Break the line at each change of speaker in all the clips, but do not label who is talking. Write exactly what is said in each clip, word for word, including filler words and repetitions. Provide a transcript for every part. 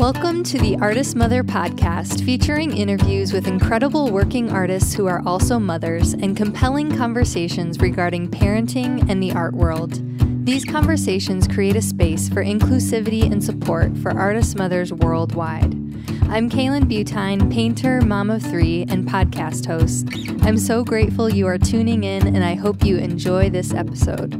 Welcome to the Artist Mother podcast, featuring interviews with incredible working artists who are also mothers and compelling conversations regarding parenting and the art world. These conversations create a space for inclusivity and support for artist mothers worldwide. I'm Kaylin Butine, painter, mom of three, and podcast host. I'm so grateful you are tuning in, and I hope you enjoy this episode.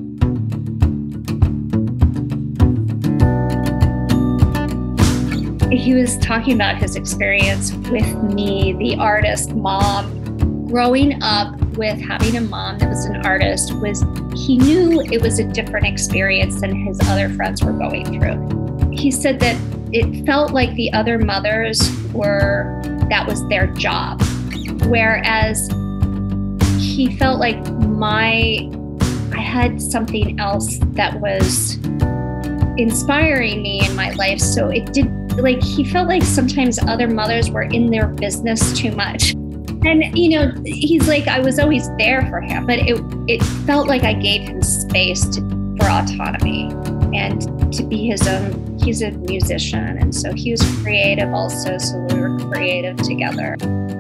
He was talking about his experience with me, the artist mom. Growing up with having a mom that was an artist, was he knew it was a different experience than his other friends were going through. He said that it felt like the other mothers were, that was their job. Whereas he felt like my, I had something else that was inspiring me in my life. So it did, like, he felt like sometimes other mothers were in their business too much. And, you know, he's like, I was always there for him, but it it felt like I gave him space to, for autonomy and to be his own. He's a musician, and so he was creative also, so we were creative together.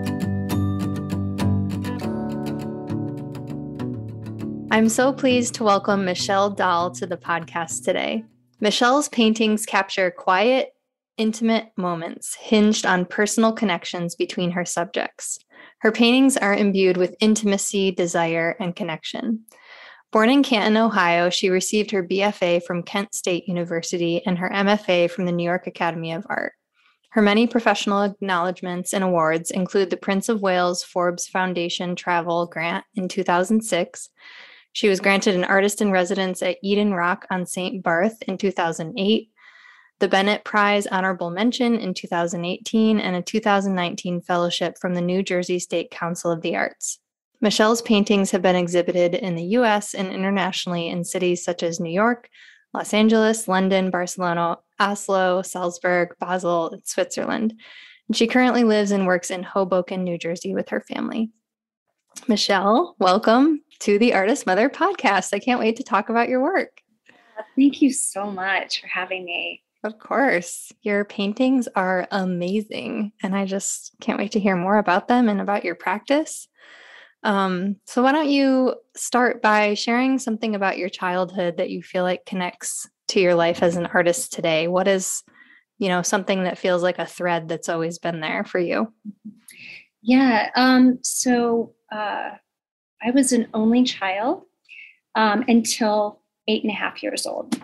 I'm so pleased to welcome Michelle Dahl to the podcast today. Michelle's paintings capture quiet, intimate moments hinged on personal connections between her subjects. Her paintings are imbued with intimacy, desire, and connection. Born in Canton, Ohio, she received her B F A from Kent State University and her M F A from the New York Academy of Art. Her many professional acknowledgments and awards include the Prince of Wales Forbes Foundation Travel Grant in two thousand six. She was granted an artist in residence at Eden Rock on Saint Barth in two thousand eight, the Bennett Prize Honorable Mention in two thousand eighteen, and a two thousand nineteen fellowship from the New Jersey State Council of the Arts. Michelle's paintings have been exhibited in the U S and internationally in cities such as New York, Los Angeles, London, Barcelona, Oslo, Salzburg, Basel, and Switzerland. And she currently lives and works in Hoboken, New Jersey with her family. Michelle, welcome to the Artist Mother podcast. I can't wait to talk about your work.
Thank you so much for having me.
Of course. Your paintings are amazing, and I just can't wait to hear more about them and about your practice. Um, so why don't you start by sharing something about your childhood that you feel like connects to your life as an artist today? What is, you know, something that feels like a thread that's always been there for you?
Yeah. Um, so uh, I was an only child um, until eight and a half years old.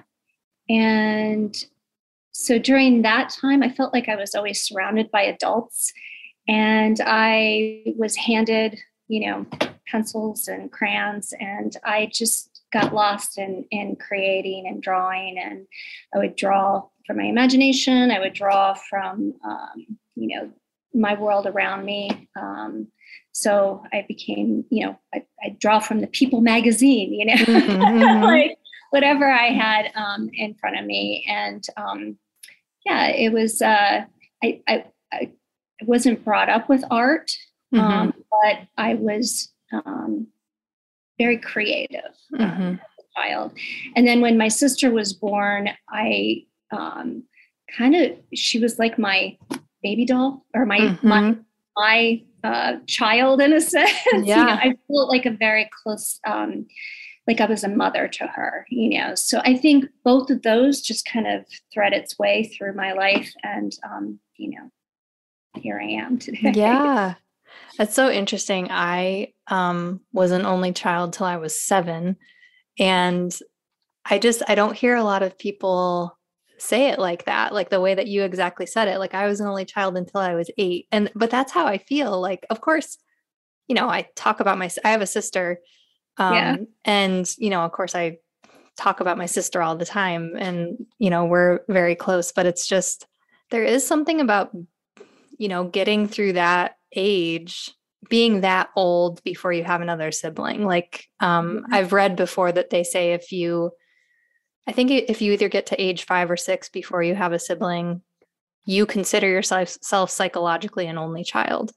And so during that time, I felt like I was always surrounded by adults, and I was handed, you know, pencils and crayons, and I just got lost in, in creating and drawing. And I would draw from my imagination. I would draw from, um, you know, my world around me. Um, so I became, you know, I, I draw from the People magazine, you know, mm-hmm. like whatever I had um, in front of me. And um, yeah, it was, uh, I, I, I wasn't brought up with art. Mm-hmm. Um, but I was um, very creative um, mm-hmm. as a child. And then when my sister was born, I um, kind of, she was like my baby doll, or my mm-hmm. my, my uh, child in a sense. Yeah. You know, I felt like a very close, um, like I was a mother to her, you know. So I think both of those just kind of thread its way through my life. And, um, you know, here I am today.
Yeah. That's so interesting. I um, was an only child till I was seven. And I just, I don't hear a lot of people say it like that, like the way that you exactly said it. Like, I was an only child until I was eight. And, but that's how I feel. Like, of course, you know, I talk about my, I have a sister. Um, yeah. And, you know, of course I talk about my sister all the time, and, you know, we're very close, but it's just, there is something about, you know, getting through that age, being that old before you have another sibling. Like, um, mm-hmm. I've read before that they say if you, I think if you either get to age five or six before you have a sibling, you consider yourself self psychologically an only child.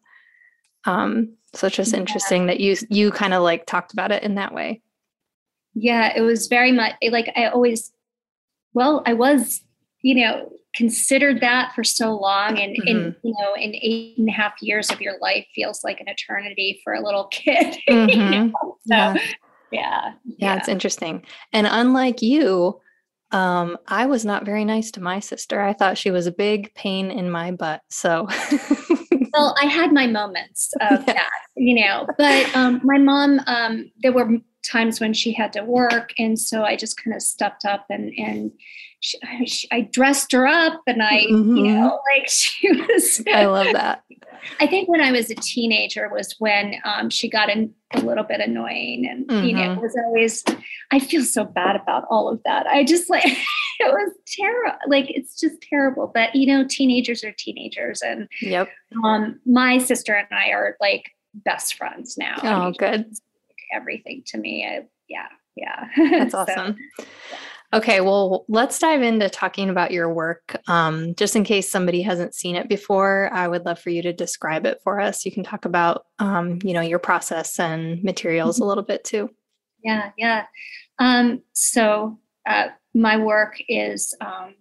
Um, so it's just yeah. interesting that you, you kind of like talked about it in that way.
Yeah, it was very much like, I always, well, I was you know, considered that for so long. And, mm-hmm. and, you know, in eight and a half years of your life feels like an eternity for a little kid.
Mm-hmm.
you know? So,
yeah.
yeah,
yeah.
Yeah.
It's interesting. And unlike you, um, I was not very nice to my sister. I thought she was a big pain in my butt. So,
well, I had my moments of yeah. that, you know, but um, my mom, um, there were times when she had to work. And so I just kind of stepped up and, and she, I, she, I dressed her up and I, mm-hmm. you know, like she was.
I love that.
I think when I was a teenager was when um, she got in a little bit annoying and, mm-hmm. you know, it was always, I feel so bad about all of that. I just like, it was terrible. Like, it's just terrible. But, you know, teenagers are teenagers. And
yep.
um, my sister and I are like best friends now.
Oh,
I mean,
good.
Everything to me. I, yeah. Yeah.
That's awesome. So, yeah. Okay, well, let's dive into talking about your work. Um, just in case somebody hasn't seen it before, I would love for you to describe it for us. You can talk about, um, you know, your process and materials a little bit too.
Yeah, yeah. Um, so uh, my work is um,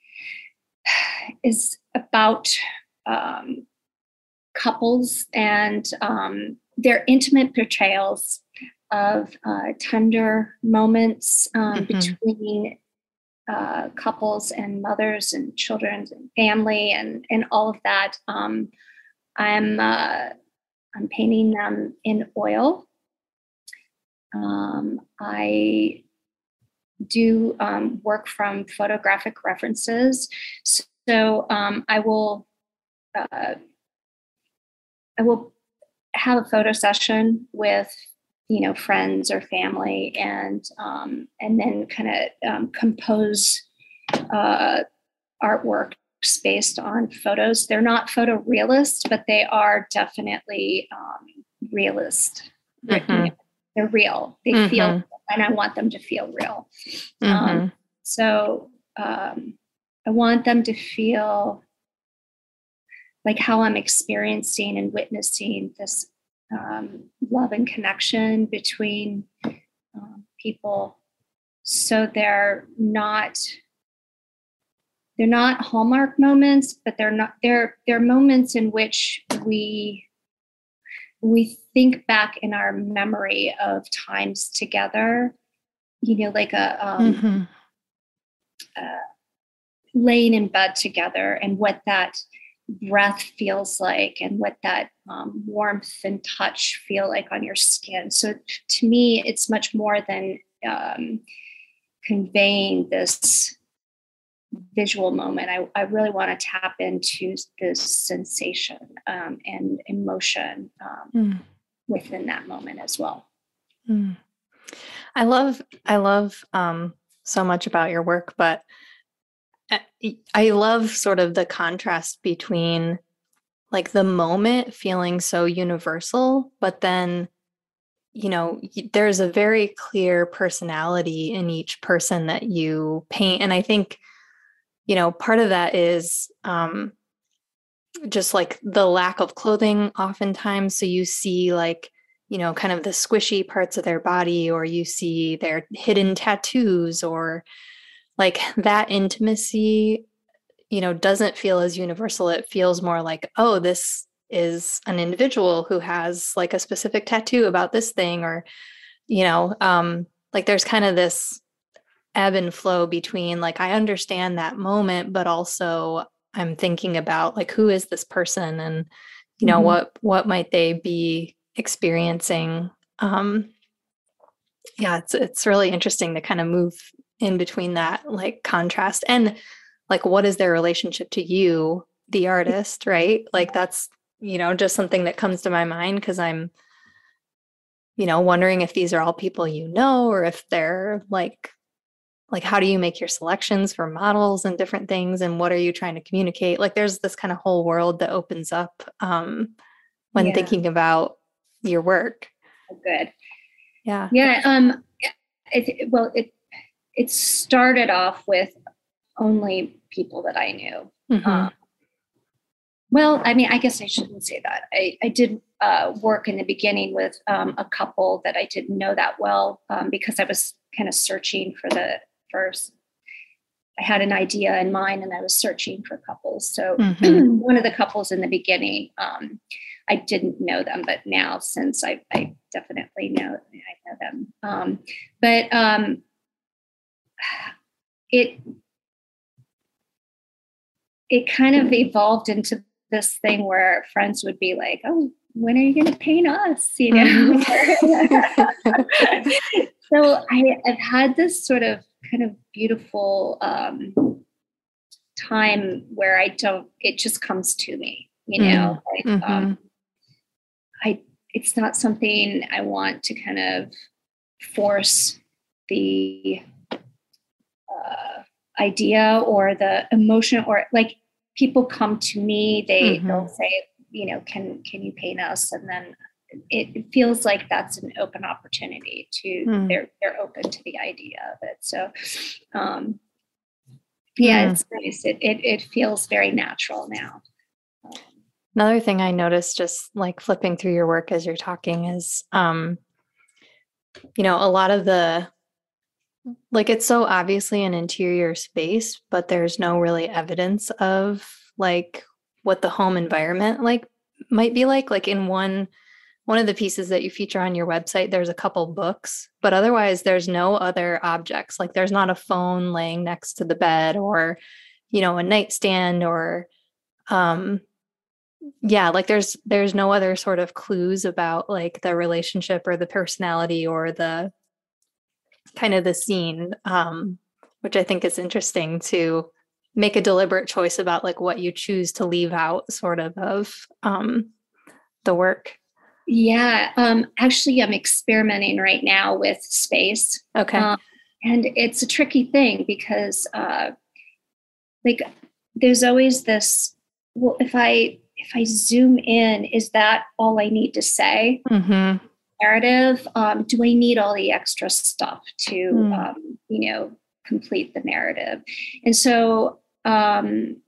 is about um, couples and um, their intimate portrayals of uh, tender moments um, mm-hmm. between uh, couples and mothers and children and family and, and all of that. Um, I'm uh, I'm painting them in oil. Um, I do um, work from photographic references, so um, I will uh, I will have a photo session with, you know, friends or family, and um, and then kind of um, compose uh, artworks based on photos. They're not photorealist, but they are definitely um, realist.
Mm-hmm.
They're real. They mm-hmm. feel, and I want them to feel real. Mm-hmm. Um, so um, I want them to feel like how I'm experiencing and witnessing this um, love and connection between um, people. So they're not they're not Hallmark moments, but they're not they're they're moments in which we we think back in our memory of times together. You know, like a um,
mm-hmm.
uh, laying in bed together, and what that breath feels like and what that um, warmth and touch feel like on your skin. So to me, it's much more than um, conveying this visual moment. I, I really want to tap into this sensation um, and emotion um, mm. within that moment as well.
Mm. I love, I love um, so much about your work, but I love sort of the contrast between like the moment feeling so universal, but then, you know, there's a very clear personality in each person that you paint. And I think, you know, part of that is um, just like the lack of clothing oftentimes. So you see like, you know, kind of the squishy parts of their body, or you see their hidden tattoos, or like that intimacy, you know, doesn't feel as universal. It feels more like, oh, this is an individual who has like a specific tattoo about this thing, or, you know, um, like there's kind of this ebb and flow between like, I understand that moment, but also I'm thinking about like, who is this person, and, you know, mm-hmm. what, what might they be experiencing? Um, yeah, it's, it's really interesting to kind of move in between that like contrast, and like, what is their relationship to you, the artist, right? Like that's, you know, just something that comes to my mind because I'm, you know, wondering if these are all people you know, or if they're like, like, how do you make your selections for models and different things? And what are you trying to communicate? Like there's this kind of whole world that opens up um, when yeah. thinking about your work.
Good.
Yeah.
Yeah. Um, it, well, it, it started off with only people that I knew.
Mm-hmm.
Um, well, I mean, I guess I shouldn't say that. I, I did uh, work in the beginning with um, a couple that I didn't know that well um, because I was kind of searching for the first I had an idea in mind and I was searching for couples. So
Mm-hmm.
one of the couples in the beginning, um, I didn't know them, but now since I, I definitely know, I know them. Um, but um, it, it kind of evolved into this thing where friends would be like, oh, when are you going to paint us? You know? Mm-hmm. So I, I've had this sort of kind of beautiful um, time where I don't, it just comes to me, you know,
mm-hmm.
like, um, I, it's not something I want to kind of force the uh, idea or the emotion, or like people come to me, they,
Mm-hmm.
they'll say, you know, can, can you paint us? And then it feels like that's an open opportunity to, mm. they're, they're open to the idea of it. So, um, yeah, mm. it's nice. It, it, it feels very natural now. Um,
Another thing I noticed just like flipping through your work as you're talking is, um, you know, a lot of the, like, it's so obviously an interior space, but there's no really evidence of like what the home environment like might be like. Like in one, one of the pieces that you feature on your website, there's a couple books, but otherwise there's no other objects. Like there's not a phone laying next to the bed or, you know, a nightstand or, um, yeah, like there's, there's no other sort of clues about like the relationship or the personality or the kind of the scene, um, which I think is interesting to make a deliberate choice about like what you choose to leave out sort of of um, the work.
Yeah, um, actually, I'm experimenting right now with space.
Okay. Um,
and it's a tricky thing because uh, like there's always this, well, if I if I zoom in, is that all I need to say?
Mm-hmm.
Narrative, um, do I need all the extra stuff to, mm. um, you know, complete the narrative? And so, um,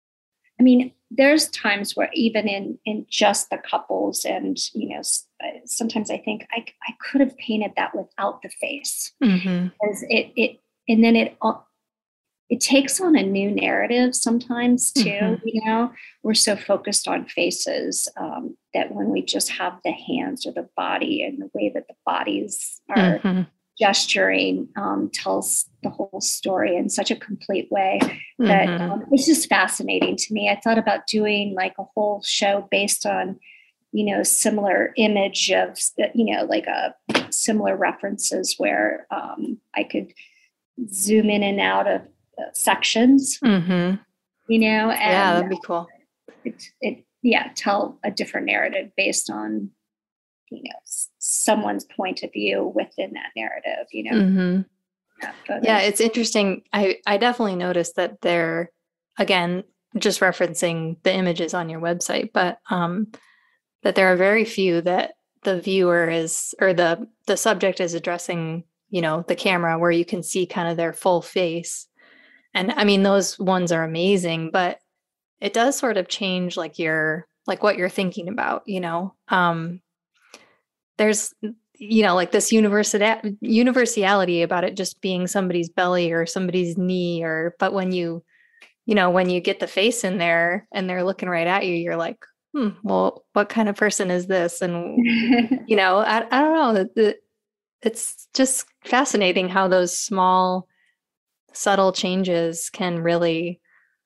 I mean, there's times where even in, in just the couples and, you know, sometimes I think I, I could have painted that without the face.
Mm-hmm.
Because it, it, and then it, it takes on a new narrative sometimes too, mm-hmm. you know, we're so focused on faces um, that when we just have the hands or the body and the way that the bodies are mm-hmm. gesturing um, tells the whole story in such a complete way that mm-hmm. um, it's just fascinating to me. I thought about doing like a whole show based on, you know, similar image of, you know, like a similar references where um, I could zoom in and out of sections,
mm-hmm.
you know, and
yeah, that'd be cool.
It, it, yeah, tell a different narrative based on, you know, s- someone's point of view within that narrative, you know.
Mm-hmm. Yeah, yeah, it's interesting. I, I definitely noticed that they're, again, just referencing the images on your website, but um, that there are very few that the viewer is, or the the subject is addressing, you know, the camera where you can see kind of their full face. And I mean, those ones are amazing, but it does sort of change like your, like what you're thinking about, you know, um, there's, you know, like this university universality about it just being somebody's belly or somebody's knee or, but when you, you know, when you get the face in there and they're looking right at you, you're like, hmm, well, what kind of person is this? And, you know, I, I don't know, the, the, it's just fascinating how those small, subtle changes can really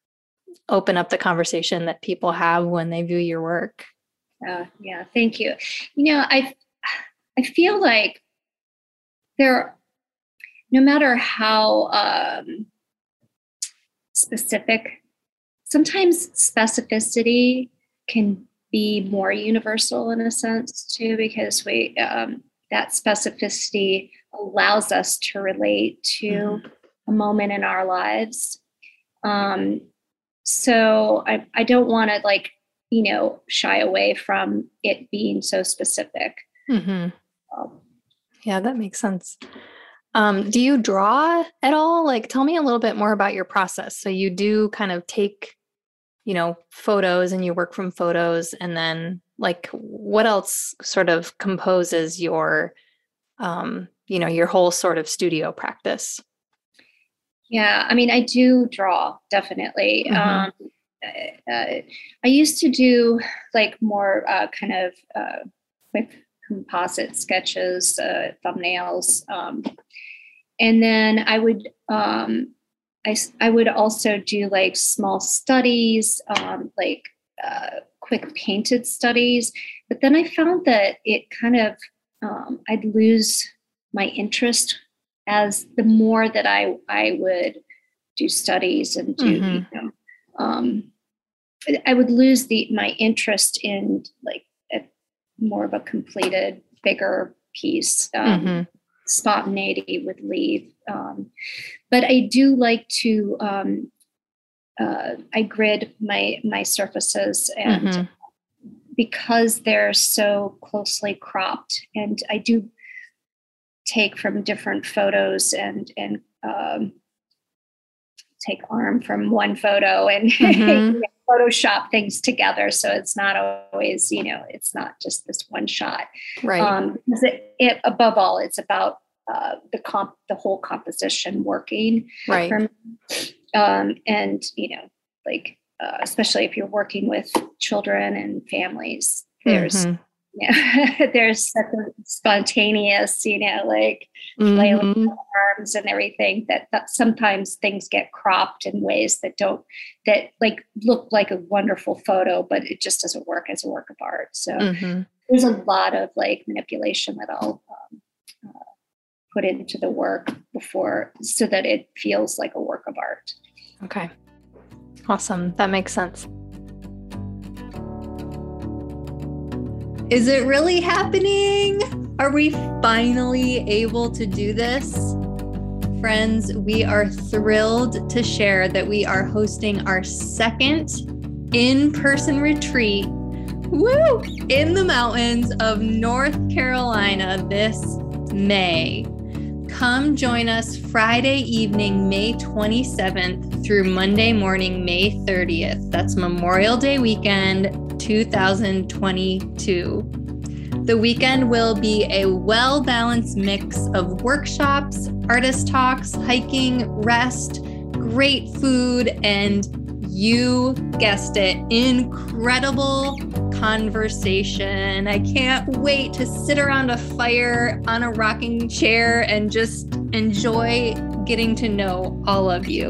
open up the conversation that people have when they view your work.
Uh, yeah, thank you. You know, I I feel like there, no matter how um, specific, sometimes specificity can be more universal in a sense too, because we um, that specificity allows us to relate to mm-hmm. a moment in our lives. Um, so I, I don't want to like, you know, shy away from it being so specific.
Mm-hmm. Um, yeah, that makes sense. Um, do you draw at all? Like, tell me a little bit more about your process. So you do kind of take, you know, photos and you work from photos, and then like, what else sort of composes your, um, you know, your whole sort of studio practice?
Yeah, I mean, I do draw, definitely.
Mm-hmm.
Um, uh, I used to do like more uh, kind of uh, quick composite sketches, uh, thumbnails, um, and then I would um, I I would also do like small studies, um, like uh, quick painted studies. But then I found that it kind of um, I'd lose my interest as the more that I I would do studies and do
Mm-hmm.
you know um, I would lose the my interest in like a more of a completed bigger piece. Um,
Mm-hmm.
Spontaneity would leave, um, but I do like to um, uh, I grid my my surfaces and.
Mm-hmm.
Because they're so closely cropped, and I do take from different photos and and um, take arm from one photo and
Mm-hmm.
Photoshop things together. So it's not always, you know, it's not just this one shot.
Right.
Um, because it, it, above all, it's about uh, the comp, the whole composition working.
Right.
For me. Um, and you know, like uh, especially if you're working with children and families, there's.
Mm-hmm.
Yeah, there's such a spontaneous, you know, like flailing
Mm-hmm.
arms and everything that, that sometimes things get cropped in ways that don't, that like look like a wonderful photo, but it just doesn't work as a work of art. So
Mm-hmm.
there's a lot of like manipulation that I'll um, uh, put into the work before so that it feels like a work of art.
Okay. Awesome. That makes sense. Is it really happening? Are we finally able to do this? Friends, we are thrilled to share that we are hosting our second in-person retreat, woo, in the mountains of North Carolina this May. Come join us Friday evening, May twenty-seventh through Monday morning, May thirtieth. That's Memorial Day weekend, two thousand twenty-two. The weekend will be a well-balanced mix of workshops, artist talks, hiking, rest, great food, and you guessed it, incredible conversation. I can't wait to sit around a fire on a rocking chair and just enjoy getting to know all of you.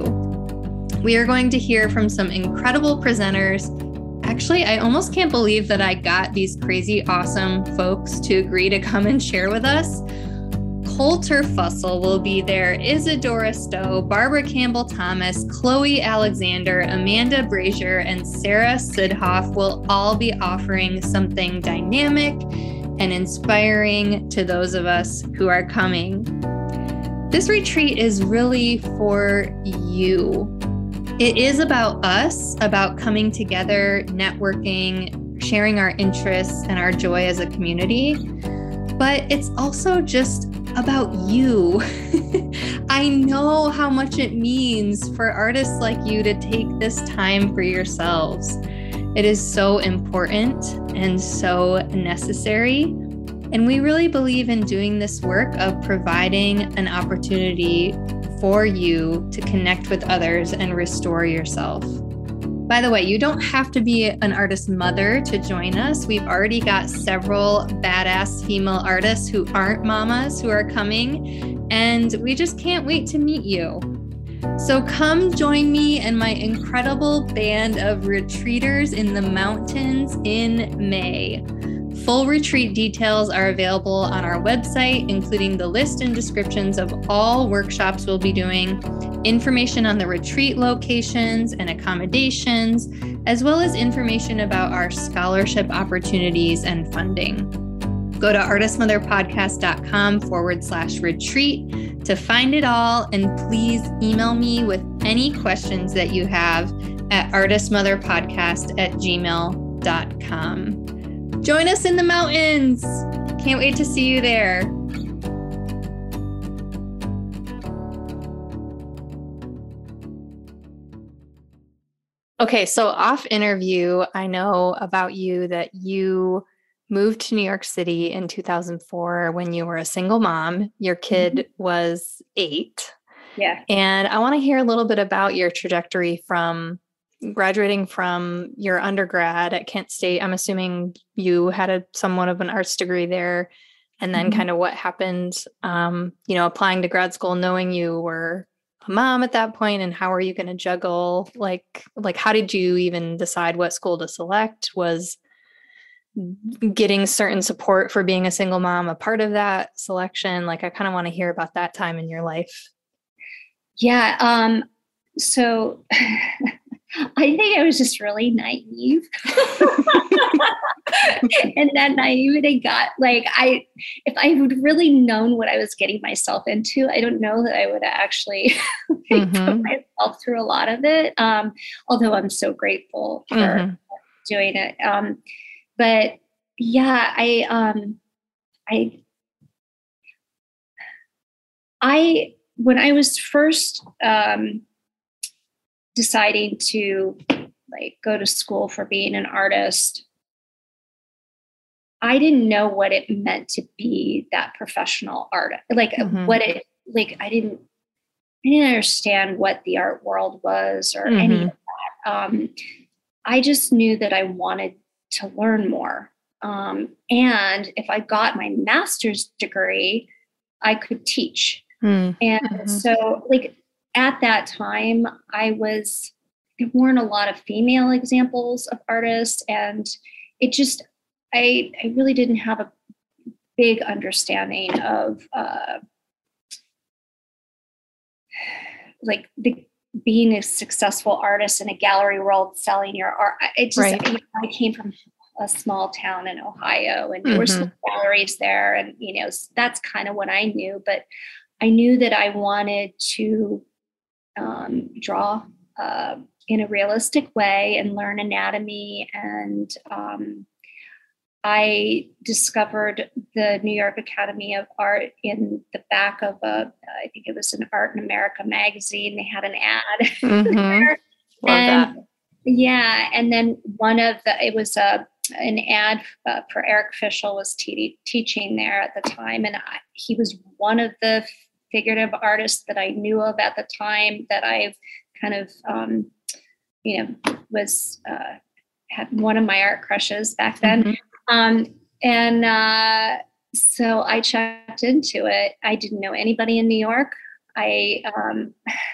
We are going to hear from some incredible presenters. Actually, I almost can't believe that I got these crazy, awesome folks to agree to come and share with us. Colter Fussell will be there, Isadora Stowe, Barbara Campbell-Thomas, Chloe Alexander, Amanda Brazier, and Sarah Sidhoff will all be offering something dynamic and inspiring to those of us who are coming. This retreat is really for you. It is about us, about coming together, networking, sharing our interests and our joy as a community. But it's also just about you. I know how much it means for artists like you to take this time for yourselves. It is so important and so necessary. And we really believe in doing this work of providing an opportunity for you to connect with others and restore yourself. By the way, you don't have to be an artist mother to join us. We've already got several badass female artists who aren't mamas who are coming, and we just can't wait to meet you. So come join me and my incredible band of retreaters in the mountains in May. Full retreat details are available on our website, including the list and descriptions of all workshops we'll be doing, information on the retreat locations and accommodations, as well as information about our scholarship opportunities and funding. Go to artistmotherpodcast.com forward slash retreat to find it all, and please email me with any questions that you have at artistmotherpodcast at gmail dot com. Join us in the mountains. Can't wait to see you there. Okay, so off interview, I know about you that you moved to New York City in two thousand four when you were a single mom. Your kid mm-hmm. was eight.
Yeah.
And I want to hear a little bit about your trajectory from graduating from your undergrad at Kent State. I'm assuming you had a somewhat of an arts degree there, and then mm-hmm. kind of what happened, um, you know, applying to grad school, knowing you were a mom at that point, and how are you going to juggle? Like, like, how did you even decide what school to select? Was getting certain support for being a single mom a part of that selection? Like, I kind of want to hear about that time in your life.
Yeah. Um, so I think I was just really naive. And that naivety got like, I, if I would really known what I was getting myself into, I don't know that I would actually like, mm-hmm. put myself through a lot of it. Um, although I'm so grateful for mm-hmm. doing it. Um, but yeah, I, um, I, I, when I was first, um, deciding to like go to school for being an artist, I didn't know what it meant to be that professional artist. Like mm-hmm. what it, like, I didn't, I didn't understand what the art world was or mm-hmm. any of that. Um, I just knew that I wanted to learn more. Um, and if I got my master's degree, I could teach. Mm-hmm. And so like at that time I was, there weren't a lot of female examples of artists, and it just, I, I really didn't have a big understanding of uh, like the, being a successful artist in a gallery world, selling your art. It just, right. I, I came from a small town in Ohio, and there mm-hmm. were some galleries there, and you know, that's kind of what I knew. But I knew that I wanted to um, draw uh, in a realistic way and learn anatomy. And um, I discovered the New York Academy of Art in the back of a, I think it was an Art in America magazine. They had an ad.
Mm-hmm. Love
and,
that.
Yeah. And then one of the, it was a, an ad uh, for Eric Fischel was te- teaching there at the time. And I, he was one of the figurative artists that I knew of at the time that I've kind of, um, you know, was, uh, had one of my art crushes back then. Mm-hmm. Um, and uh, so I checked into it. I didn't know anybody in New York. I, um,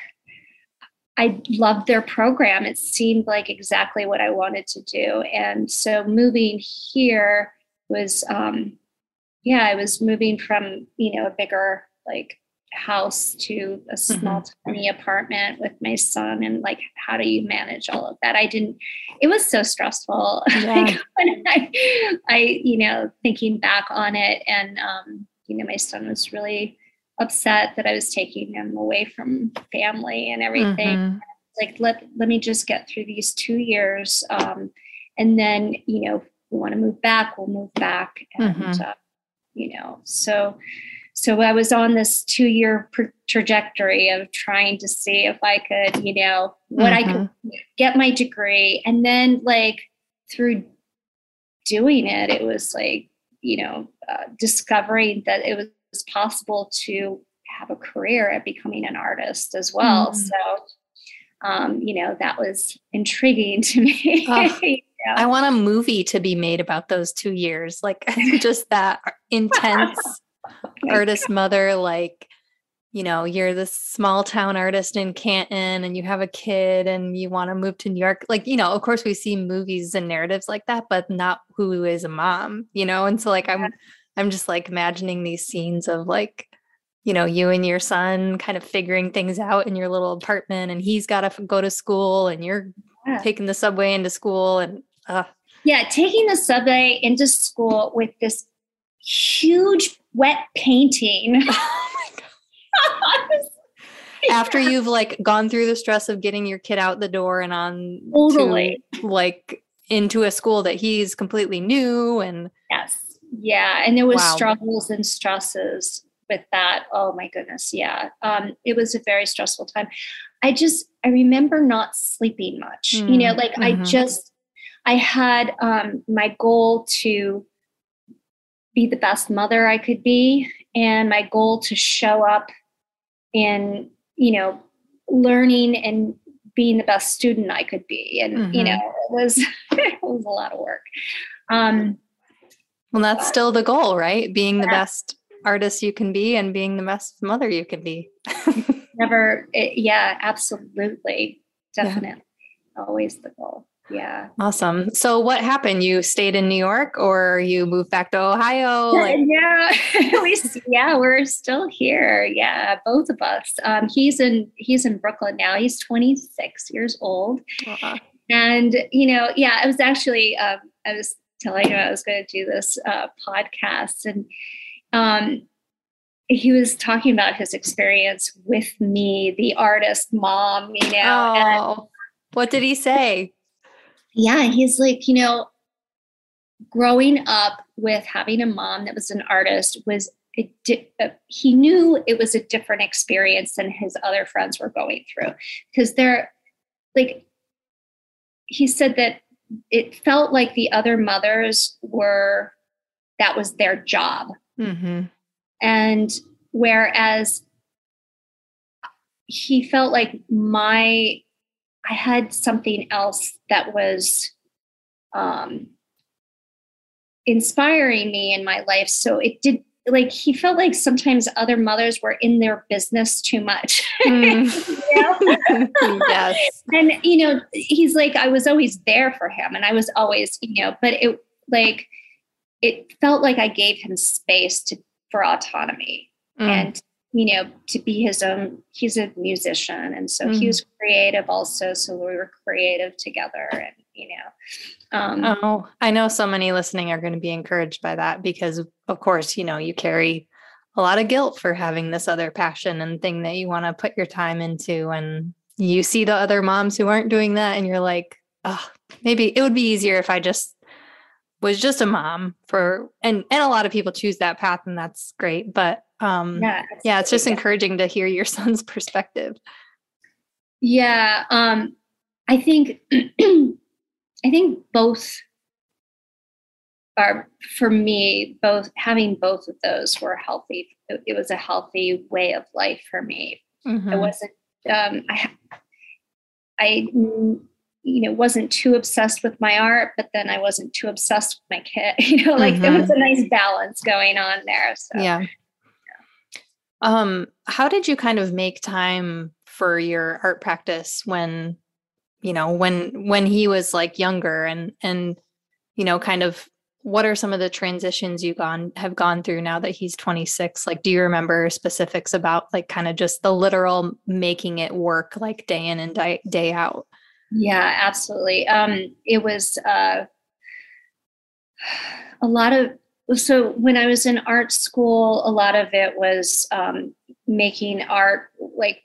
I loved their program. It seemed like exactly what I wanted to do. And so moving here was, um, yeah, I was moving from, you know, a bigger like house to a small mm-hmm. tiny apartment with my son, and like, how do you manage all of that? I didn't, it was so stressful.
Yeah.
Like, I, I, you know, thinking back on it, and, um, you know, my son was really upset that I was taking him away from family and everything. Mm-hmm. Like, let, let me just get through these two years. Um, and then, you know, if we want to move back, we'll move back. And, mm-hmm. uh, you know, so, so I was on this two year pr- trajectory of trying to see if I could, you know, what mm-hmm. I could get my degree. And then like through doing it, it was like, you know, uh, discovering that it was possible to have a career at becoming an artist as well. Mm. So, um, you know, that was intriguing to me.
Oh,
yeah.
I want a movie to be made about those two years. Like just that intense artist mother, like, you know, you're this small town artist in Canton and you have a kid and you want to move to New York. Like, you know, of course we see movies and narratives like that, but not who is a mom, you know? And so like, I'm, I'm just like imagining these scenes of like, you know, you and your son kind of figuring things out in your little apartment, and he's got to go to school and you're yeah. taking the subway into school and, uh.
Yeah. Taking the subway into school with this huge wet painting.
Oh my God. After you've like gone through the stress of getting your kid out the door and on
totally
to, like into a school that he's completely new. And
yes. Yeah. And there was
wow.
struggles and stresses with that. Oh my goodness. Yeah. Um, it was a very stressful time. I just, I remember not sleeping much, mm, you know, like mm-hmm. I just, I had um, my goal to be the best mother I could be, and my goal to show up in, you know, learning and being the best student I could be. And,
Mm-hmm.
you know, it was, it was a lot of work. Um,
well, that's but, still the goal, right? Being yeah. the best artist you can be and being the best mother you can be.
Never. It, yeah, absolutely. Definitely. Yeah. Always the goal. Yeah.
Awesome. So what happened? You stayed in New York or you moved back to Ohio?
Like- yeah. we, yeah, we're still here. Yeah. Both of us. Um, he's in, he's in Brooklyn now. He's twenty-six years old. Uh-huh. And, you know, yeah, I was actually, um, I was telling him I was going to do this uh, podcast, and um, he was talking about his experience with me, the artist mom, you know.
Oh, and, what did he say?
Yeah, he's like, you know, growing up with having a mom that was an artist was, it di- uh, he knew it was a different experience than his other friends were going through. Because they're like, he said that it felt like the other mothers were, that was their job. Mm-hmm. And whereas he felt like my, I had something else that was um, inspiring me in my life. So it did, like, he felt like sometimes other mothers were in their business too much. Mm. You know? Yes. And, you know, he's like, I was always there for him, and I was always, you know, but it like, it felt like I gave him space to, for autonomy mm. and, you know, to be his own, he's a musician. And so mm. he was creative also. So we were creative together, and, you know. Um,
oh, I know so many listening are going to be encouraged by that because, of course, you know, you carry a lot of guilt for having this other passion and thing that you want to put your time into. And you see the other moms who aren't doing that, and you're like, oh, maybe it would be easier if I just was just a mom for, and, and a lot of people choose that path, and that's great. But um, yeah, yeah, it's just yeah. encouraging to hear your son's perspective.
Yeah. Um, I think, I think both are, for me, both having both of those were healthy. It, it was a healthy way of life for me. Mm-hmm. It wasn't, um, I, I, you know, wasn't too obsessed with my art, but then I wasn't too obsessed with my kid, you know, like mm-hmm. there was a nice balance going on there. So,
yeah. yeah. Um, how did you kind of make time for your art practice when, you know, when, when he was like younger, and, and, you know, kind of what are some of the transitions you gone, have gone through now that he's twenty-six? Like, do you remember specifics about like kind of just the literal making it work, like day in and day, day out?
Yeah, absolutely. Um, it was uh, a lot of, so when I was in art school, a lot of it was um, making art like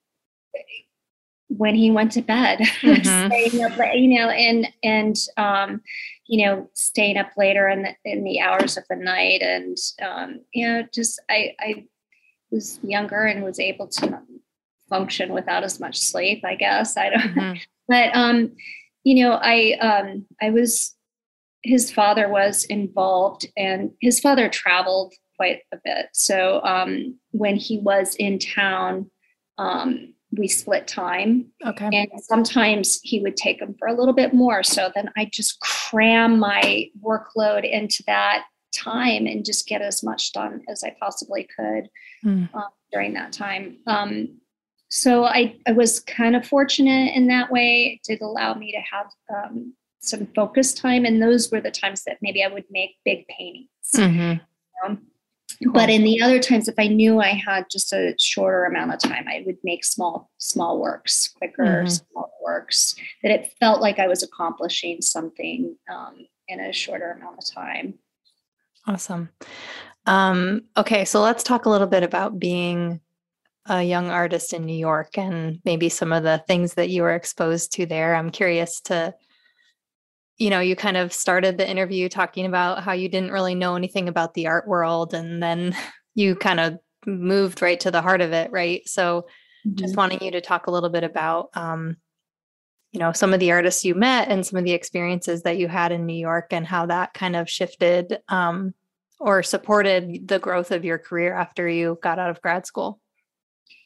when he went to bed, mm-hmm. staying up, you know, and, and, um, you know, staying up later in the, in the hours of the night. And, um, you know, just, I, I was younger and was able to function without as much sleep, I guess. I don't mm-hmm. But, um, you know, I, um, I was, his father was involved, and his father traveled quite a bit. So, um, when he was in town, um, we split time. Okay. And sometimes he would take them for a little bit more. So then I just cram my workload into that time and just get as much done as I possibly could mm. uh, during that time. Um, So I, I was kind of fortunate in that way. It did allow me to have um, some focus time. And those were the times that maybe I would make big paintings. Mm-hmm. Um, cool. But in the other times, if I knew I had just a shorter amount of time, I would make small, small works, quicker, mm-hmm. small works, that it felt like I was accomplishing something um, in a shorter amount of time.
Awesome. Um, okay, so let's talk a little bit about being a young artist in New York and maybe some of the things that you were exposed to there. I'm curious to, you know, you kind of started the interview talking about how you didn't really know anything about the art world, and then you kind of moved right to the heart of it, right? So mm-hmm. just wanting you to talk a little bit about, um, you know, some of the artists you met and some of the experiences that you had in New York and how that kind of shifted um, or supported the growth of your career after you got out of grad school.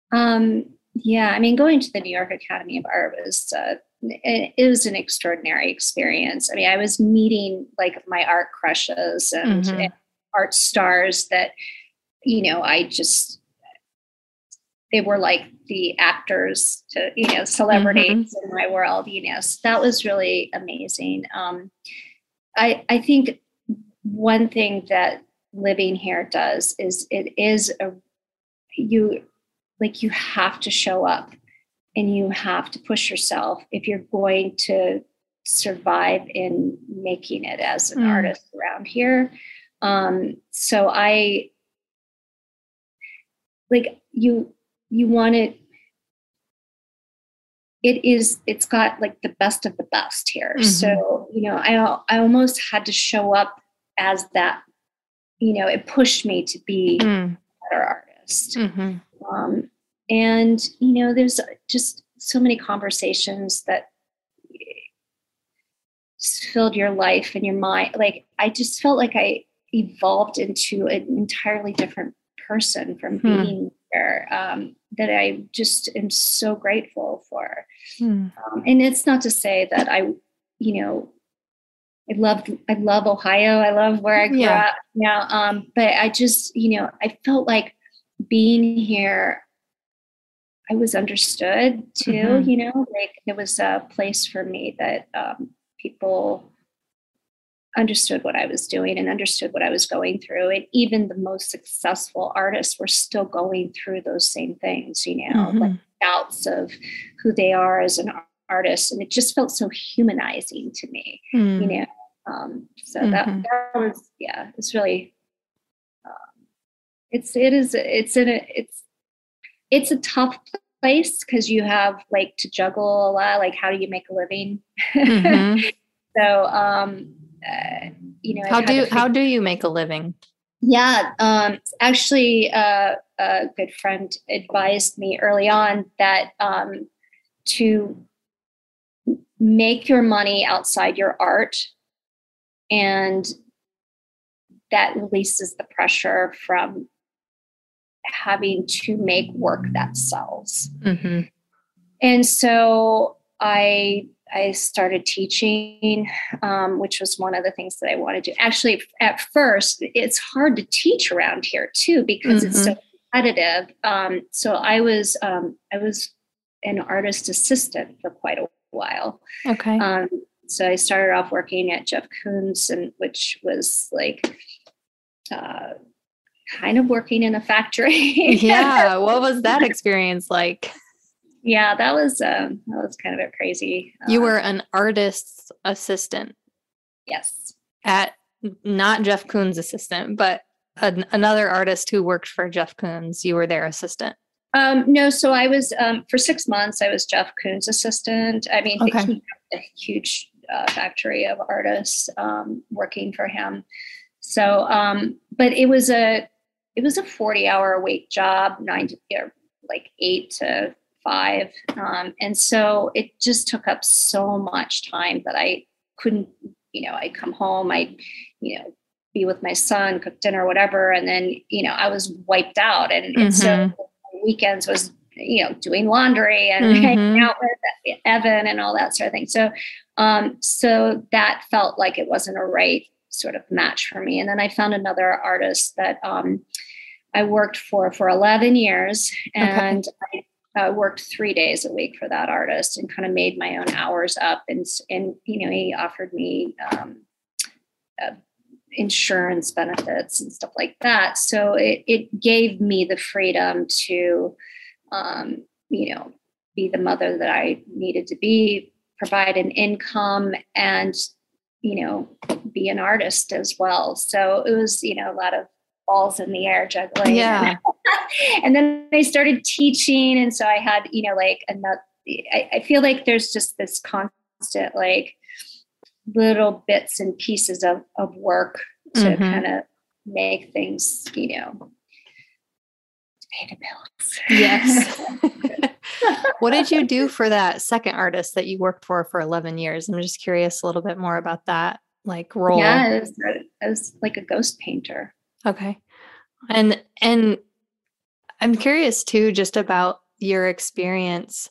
Um, yeah, I mean, going to the New York Academy of Art was, uh, it, it was an extraordinary experience. I mean, I was meeting like my art crushes and,
Mm-hmm.
and art stars that, you know, I just, they were like the actors to, you know, celebrities
Mm-hmm.
in my world, you know, so that was really amazing. Um, I, I think one thing that living here does is it is a, you, like you have to show up and you have to push yourself if you're going to survive in making it as an
Mm.
artist around here. Um, so I like you, you want it. It is, it's got like the best of the best here.
Mm-hmm.
So, you know, I, I almost had to show up as that, you know, it pushed me to be
Mm.
a better artist.
Mm-hmm.
Um, and, you know, there's just so many conversations that just filled your life and your mind. Like, I just felt like I evolved into an entirely different person from
Hmm.
being there, um, that I just am so grateful for.
Hmm.
Um, and it's not to say that I, you know, I loved, I love Ohio. I love where I grew
Yeah.
up, you know, um, but I just, you know, I felt like being here, I was understood too,
Mm-hmm.
you know, like it was a place for me that um, people understood what I was doing and understood what I was going through. And even the most successful artists were still going through those same things, you know,
Mm-hmm.
like doubts of who they are as an artist. And it just felt so humanizing to me,
Mm.
you know. Um, so
Mm-hmm.
that, that was, yeah, it's really, um, it's, it is, it's in a, it's, it's a tough place because you have like to juggle a lot, like how do you make a living?
Mm-hmm.
So, um, uh, you know,
How
I've had
do
to figure-
how do you make a living?
yeah, um, actually, uh, a good friend advised me early on that um, to make your money outside your art, and that releases the pressure from having to make work that sells.
Mm-hmm.
And so I I started teaching, um, which was one of the things that I wanted to do. Actually, at first, it's hard to teach around here too because
Mm-hmm.
it's so competitive. Um, so I was um, I was an artist assistant for quite a while.
Okay.
Um, so I started off working at Jeff Koons, and which was like uh, kind of working in a factory.
Yeah. What was that experience like?
Yeah, that was um, that was kind of a crazy. Uh,
You were an artist's assistant.
Yes.
At not Jeff Koons' assistant, but an, another artist who worked for Jeff Koons. You were their assistant.
Um, no, so I was um, for six months. I was Jeff Koons' assistant. I mean,
Okay.
he had a huge uh, factory of artists um, working for him. So, um, but it was a it was a forty hour a week job, nine to or like eight to five, um, and so it just took up so much time that I couldn't. You know, I'd come home, I'd you know be with my son, cook dinner, whatever, and then you know I was wiped out, and, and so
Mm-hmm.
weekends was you know doing laundry and
Mm-hmm.
hanging out with Evan and all that sort of thing. So, um, so that felt like it wasn't a right sort of match for me. And then I found another artist that um, I worked for for eleven years, and
Okay.
I uh, worked three days a week for that artist and kind of made my own hours up. And and you know he offered me um, uh, insurance benefits and stuff like that. So it it gave me the freedom to um, you know be the mother that I needed to be, provide an income, and you know, be an artist as well. So it was, you know, a lot of balls in the air juggling.
Yeah.
And, and then I started teaching. And so I had, you know, like another, I, I feel like there's just this constant, like little bits and pieces of, of work to
Mm-hmm.
kind of make things, you know, pay the bills.
Yes. What did you do for that second artist that you worked for for eleven years? I'm just curious a little bit more about that, like role.
Yeah, it was, it was like a ghost painter.
Okay. And, and I'm curious too, just about your experience.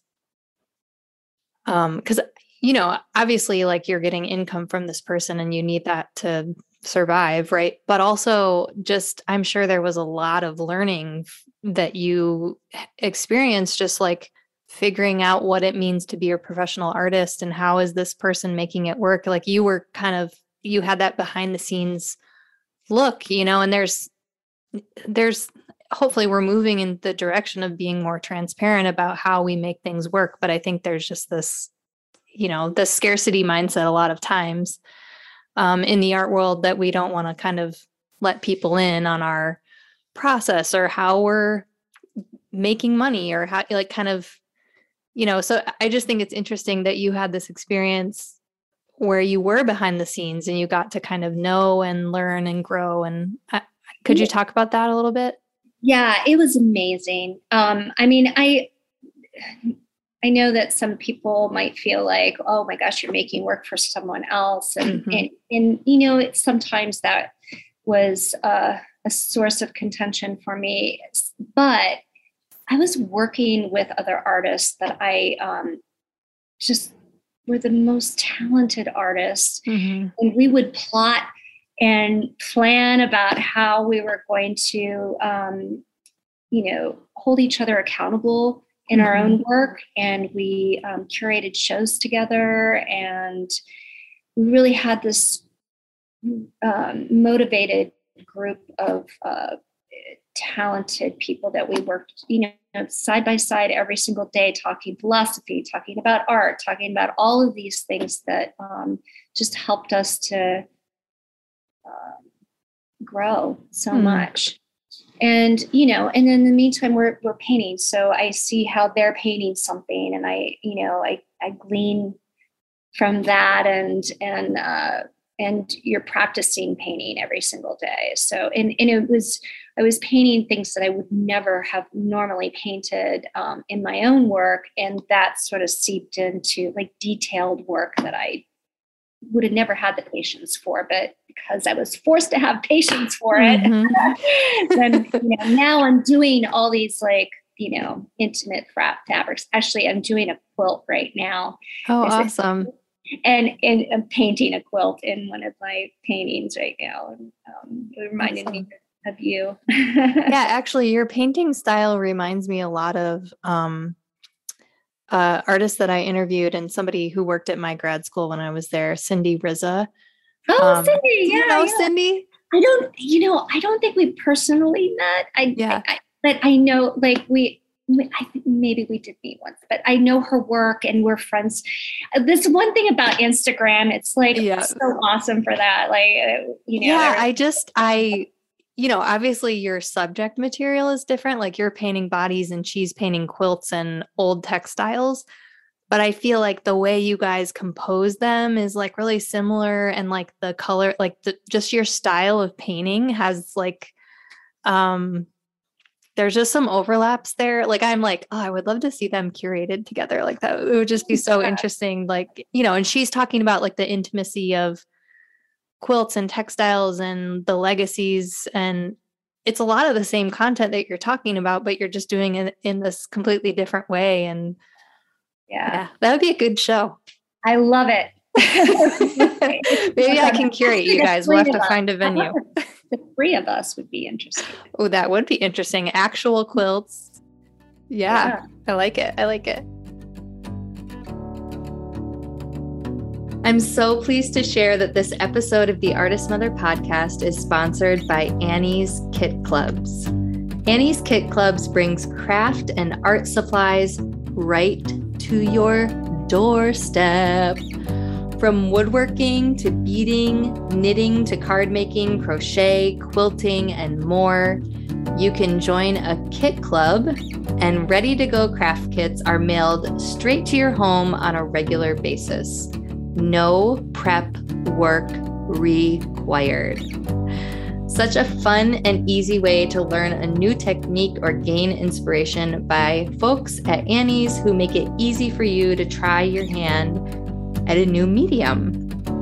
Um, because, you know, obviously like you're getting income from this person and you need that to survive, right? But also just, I'm sure there was a lot of learning that you experienced, just like figuring out what it means to be a professional artist and how is this person making it work. Like you were kind of, you had that behind the scenes look, you know, and there's, there's, hopefully we're moving in the direction of being more transparent about how we make things work. But I think there's just this, you know, the scarcity mindset a lot of times um, in the art world that we don't want to kind of let people in on our process or how we're making money or how, like, kind of, you know, so I just think it's interesting that you had this experience where you were behind the scenes and you got to kind of know and learn and grow. And I, could you talk about that a little bit?
Yeah, it was amazing. Um, I mean, I I know that some people might feel like, oh my gosh, you're making work for someone else. And, mm-hmm. and, and you know, it's, sometimes that was uh, a source of contention for me. But I was working with other artists that I um, just were the most talented artists. Mm-hmm. And we would plot and plan about how we were going to, um, you know, hold each other accountable in mm-hmm. our own work. And we um, curated shows together, and we really had this um, motivated group of uh, talented people that we worked, you know, side by side every single day, talking philosophy, talking about art, talking about all of these things that um, just helped us to Uh, grow so mm. much. And, you know, and in the meantime, we're, we're painting. So I see how they're painting something, and I, you know, I, I glean from that, and, and, uh, and you're practicing painting every single day. So, and, and it was, I was painting things that I would never have normally painted um, in my own work. And that sort of seeped into like detailed work that I would have never had the patience for, but because I was forced to have patience for it, mm-hmm. then you know, now I'm doing all these like, you know, intimate frat fabrics. Actually, I'm doing a quilt right now.
Oh, awesome.
And, and I'm painting a quilt in one of my paintings right now. And um, it reminded awesome. me of you.
Yeah, actually, your painting style reminds me a lot of um, uh, artist that I interviewed and somebody who worked at my grad school when I was there, Cindy Rizza.
Oh, um, Cindy. Yeah.
You know
yeah.
Cindy?
I don't, you know, I don't think we personally met. I,
yeah.
I, I, but I know like we, we, I think maybe we did meet once, but I know her work and we're friends. This one thing about Instagram, it's like yeah. so awesome for that. Like, uh, you know,
yeah, I just, I, you know, obviously your subject material is different. Like you're painting bodies and she's painting quilts and old textiles. But I feel like the way you guys compose them is like really similar. And like the color, like the, just your style of painting has like, um, there's just some overlaps there. Like, I'm like, oh, I would love to see them curated together. Like that. It would just be so yeah. interesting. Like, you know, and she's talking about like the intimacy of quilts and textiles and the legacies, and it's a lot of the same content that you're talking about, but you're just doing it in this completely different way. And yeah, yeah that would be a good show.
I love it.
Maybe I can curate you guys. We'll have to find a venue.
The three of us would be interesting.
Oh, that would be interesting. Actual quilts. Yeah, yeah, I like it. I like it. I'm so pleased to share that this episode of the Artist Mother podcast is sponsored by Annie's Kit Clubs. Annie's Kit Clubs brings craft and art supplies right to your doorstep. From woodworking to beading, knitting to card making, crochet, quilting, and more, you can join a kit club, and ready-to-go craft kits are mailed straight to your home on a regular basis. No prep work required. Such a fun and easy way to learn a new technique or gain inspiration by folks at Annie's who make it easy for you to try your hand at a new medium.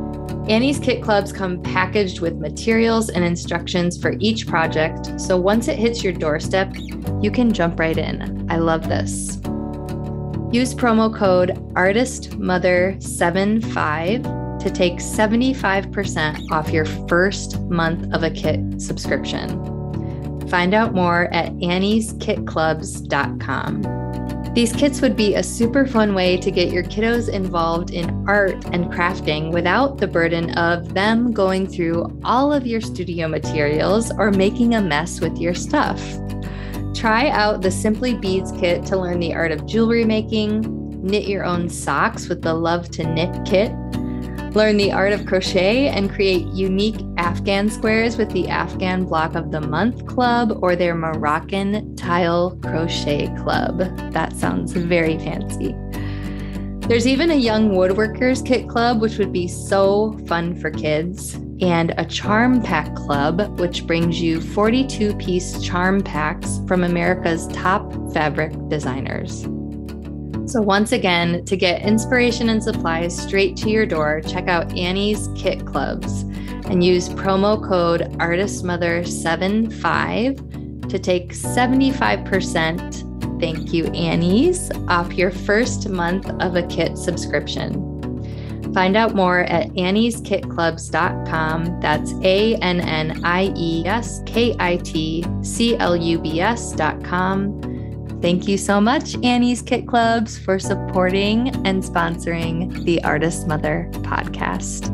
Annie's Kit Clubs come packaged with materials and instructions for each project, so once it hits your doorstep, you can jump right in. I love this. Use promo code artist mother seventy-five to take seventy-five percent off your first month of a kit subscription. Find out more at annies kit clubs dot com. These kits would be a super fun way to get your kiddos involved in art and crafting without the burden of them going through all of your studio materials or making a mess with your stuff. Try out the Simply Beads kit to learn the art of jewelry making, knit your own socks with the Love to Knit kit, learn the art of crochet and create unique Afghan squares with the Afghan Block of the Month Club or their Moroccan Tile Crochet Club. That sounds very fancy. There's even a Young Woodworkers Kit Club, which would be so fun for kids, and a Charm Pack Club, which brings you forty-two piece charm packs from America's top fabric designers. So once again, to get inspiration and supplies straight to your door, check out Annie's Kit Clubs and use promo code artist mother seventy-five to take seventy-five percent, thank you Annie's, off your first month of a kit subscription. Find out more at annies kit clubs dot com. That's A N N I E S K I T C L U B S dot com. Thank you so much, Annie's Kit Clubs, for supporting and sponsoring the Artist Mother podcast.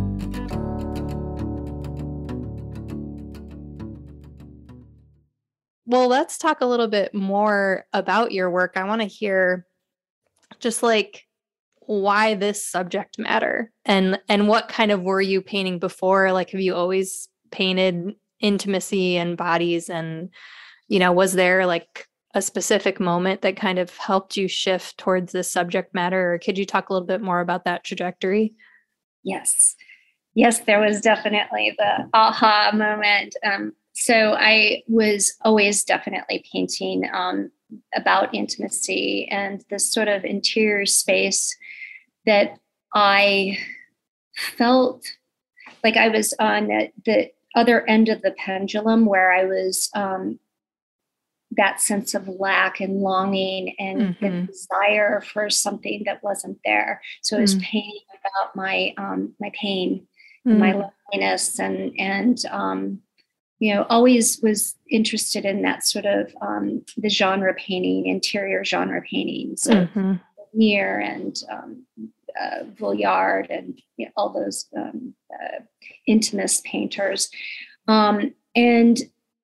Well, let's talk a little bit more about your work. I want to hear just like why this subject matter and and what kind of were you painting before? Like, have you always painted intimacy and bodies? And, you know, was there like a specific moment that kind of helped you shift towards this subject matter? Or could you talk a little bit more about that trajectory?
Yes. Yes, there was definitely the aha moment. Um, so I was always definitely painting um, about intimacy and this sort of interior space that I felt like I was on the, the other end of the pendulum, where I was um, that sense of lack and longing and mm-hmm. the desire for something that wasn't there. So I was mm. painting about my um, my pain, mm. and my loneliness, and and um, you know, always was interested in that sort of um, the genre painting, interior genre painting. So mm-hmm. Vermeer and um, uh, Vuillard and you know, all those um, uh, intimist painters, um, and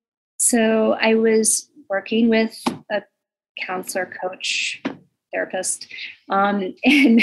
so I was working with a counselor, coach, therapist. Um, and,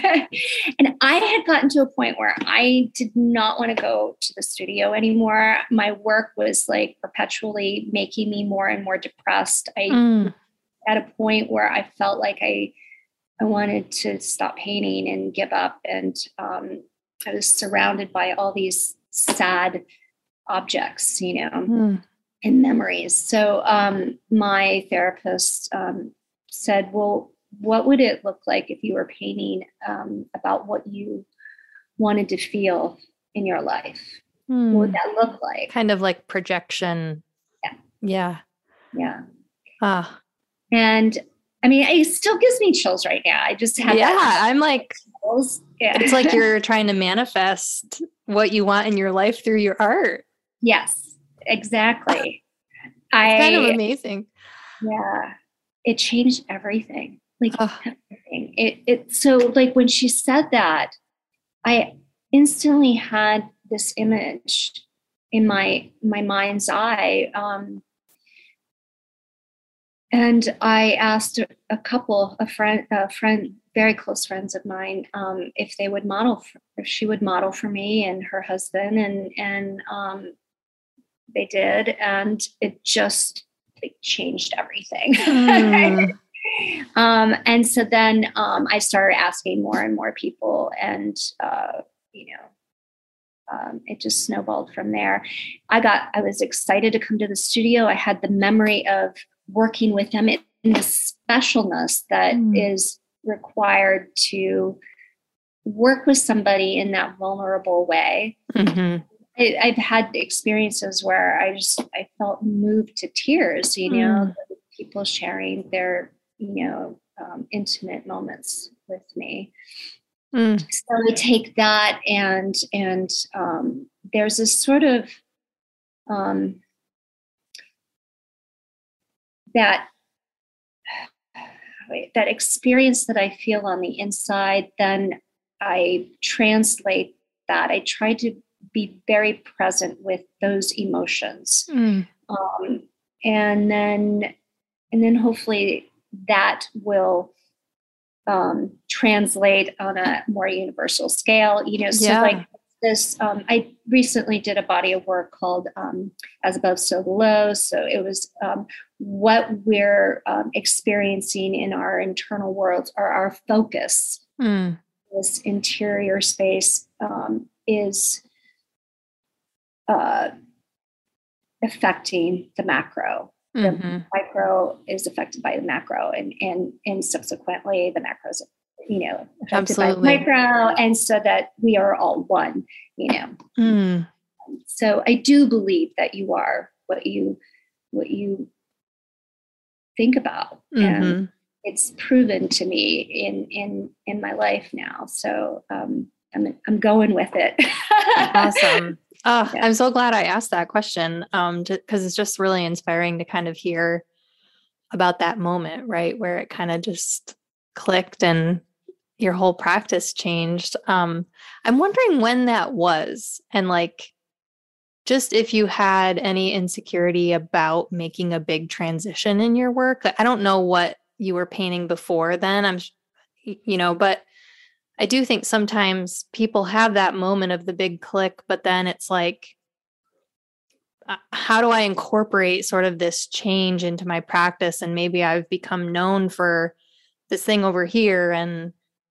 and I had gotten to a point where I did not want to go to the studio anymore. My work was like perpetually making me more and more depressed. I, mm. at a point where I felt like I, I wanted to stop painting and give up. And um, I was surrounded by all these sad objects, you know, mm. and memories. So um, my therapist um, said, well, what would it look like if you were painting um, about what you wanted to feel in your life? Hmm. What would that look like?
Kind of like projection.
Yeah.
Yeah.
Yeah.
Ah.
And I mean, it still gives me chills right now. I just have.
Yeah. I'm like,
chills. Yeah.
It's like you're trying to manifest what you want in your life through your art.
Yes, exactly.
It's
I,
kind of amazing.
Yeah. It changed everything. Like oh. everything. It it so like when she said that, I instantly had this image in my my mind's eye. Um, and I asked a, a couple, a friend, a friend, very close friends of mine, um, if they would model, for, if she would model for me and her husband, and and um, they did, and it just like, changed everything. Mm. Um, and so then um, I started asking more and more people, and uh, you know, um, it just snowballed from there. I got, I was excited to come to the studio. I had the memory of working with them in the specialness that mm. is required to work with somebody in that vulnerable way.
Mm-hmm.
I, I've had experiences where I just, I felt moved to tears, you know,
Mm.
people sharing their, you know, um, intimate moments with me.
Mm.
So I take that and, and um, there's this sort of, um, that, that experience that I feel on the inside, then I translate that. I try to be very present with those emotions.
Mm.
Um, and then, and then hopefully that will um, translate on a more universal scale, you know, so
Yeah.
like this, um, I recently did a body of work called um, As Above, So Below. So it was um, what we're um, experiencing in our internal worlds, or our focus,
Mm.
this interior space um, is uh, affecting the macro.
Mm-hmm.
The micro is affected by the macro, and and and subsequently the macro is, you know, affected
Absolutely.
by the micro, and so that we are all one, you know.
Mm.
So I do believe that you are what you what you think about,
Mm-hmm.
and it's proven to me in in in my life now. So um, I'm I'm going with it.
Awesome. Oh,
Yeah.
I'm so glad I asked that question. Um, because it's just really inspiring to kind of hear about that moment, right? Where it kind of just clicked and your whole practice changed. Um, I'm wondering when that was, and like, just if you had any insecurity about making a big transition in your work. I don't know what you were painting before then. I'm, you know, but I do think sometimes people have that moment of the big click, but then it's like, uh, how do I incorporate sort of this change into my practice? And maybe I've become known for this thing over here. And,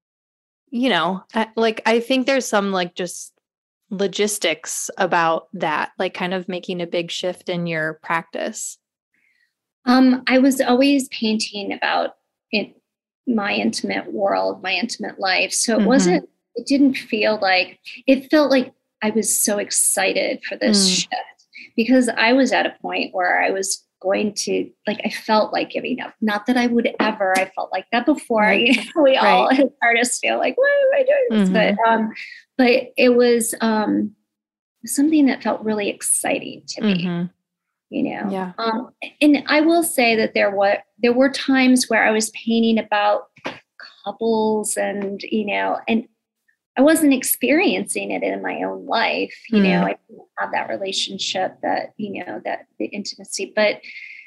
you know, I, like, I think there's some like just logistics about that, like kind of making a big shift in your practice.
Um, I was always painting about it, my intimate world, my intimate life. So it
Mm-hmm.
wasn't, it didn't feel like, it felt like I was so excited for this
Mm.
shift, because I was at a point where I was going to, like, I felt like giving up. Not that I would ever, I felt like that before.
Right.
You know, we all
Right.
as artists feel like, why am I doing this?
Mm-hmm.
But, um, but it was um, something that felt really exciting to me.
Mm-hmm.
You know,
Yeah.
um, and I will say that there were there were times where I was painting about couples, and you know, and I wasn't experiencing it in my own life. You
Mm.
know, I didn't have that relationship, that you know, that the intimacy. But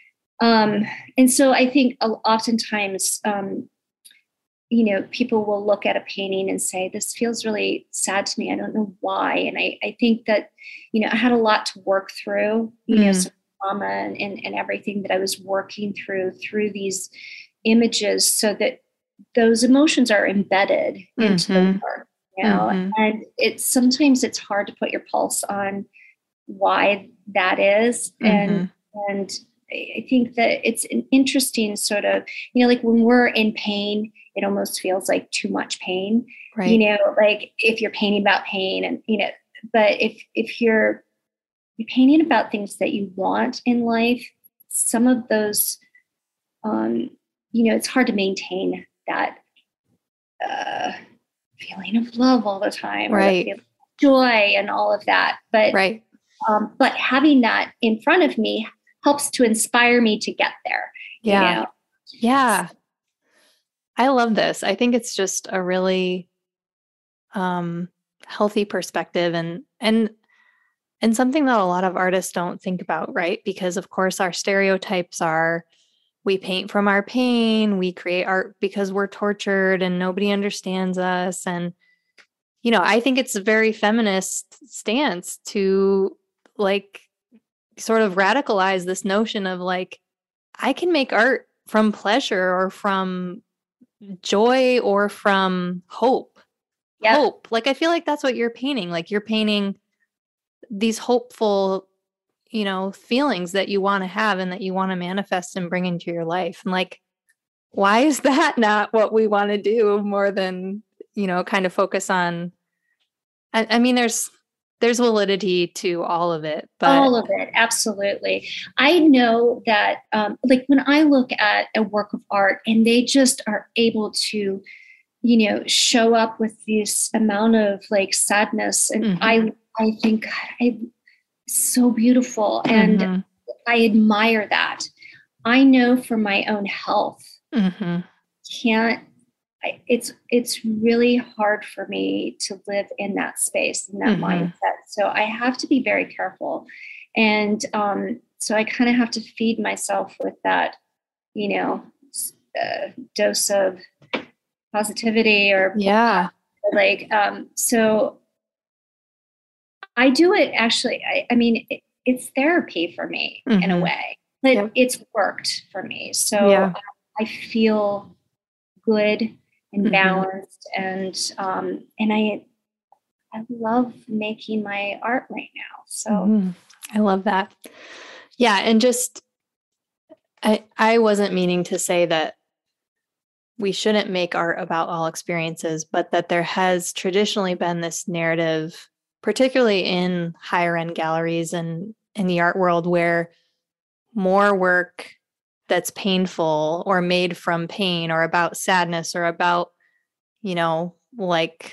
um, and so I think oftentimes, um, you know, people will look at a painting and say, "This feels really sad to me. I don't know why." And I I think that, you know, I had a lot to work through. You know.
Mm.
So trauma and, and, and everything that I was working through through these images, so that those emotions are embedded into
Mm-hmm.
the work, you know.
Mm-hmm.
And it's sometimes it's hard to put your pulse on why that is.
Mm-hmm.
And and I think that it's an interesting sort of, you know, like when we're in pain, it almost feels like too much pain.
Right.
You know, like if you're painting about pain, and you know, but if if you're You're painting about things that you want in life, some of those, um, you know, it's hard to maintain that uh, feeling of love all the time, or
Right.
the feeling of joy and all of that. But
Right.
um, but having that in front of me helps to inspire me to get there.
Yeah.
You know?
Yeah. I love this. I think it's just a really um, healthy perspective, and and and something that a lot of artists don't think about, right? Because of course our stereotypes are, we paint from our pain, we create art because we're tortured and nobody understands us. And you know, I think it's a very feminist stance to like sort of radicalize this notion of like, I can make art from pleasure or from joy or from hope.
Yep.
Hope. Like, I feel like that's what you're painting. Like, you're painting these hopeful, you know, feelings that you want to have and that you want to manifest and bring into your life. And like, why is that not what we want to do more than, you know, kind of focus on, I, I mean, there's, there's validity to all of it, but
all of it. Absolutely. I know that, um, like when I look at a work of art and they just are able to, you know, show up with this amount of like sadness. And mm-hmm. I, I think God, I, so beautiful. And mm-hmm. I admire that. I know for my own health, mm-hmm. can't, I, it's, it's really hard for me to live in that space, in that mm-hmm. mindset. So I have to be very careful. And um, so I kind of have to feed myself with that, you know, uh, dose of positivity or
yeah.
like, um, so I do it actually. I, I mean, it, it's therapy for me mm-hmm. in a way, but yep. it's worked for me. So yeah. I, I feel good and mm-hmm. balanced, and um, and I I love making my art right now. So
mm-hmm. I love that. Yeah, and just I I wasn't meaning to say that we shouldn't make art about all experiences, but that there has traditionally been this narrative, particularly in higher end galleries and in the art world, where more work that's painful or made from pain or about sadness or about, you know, like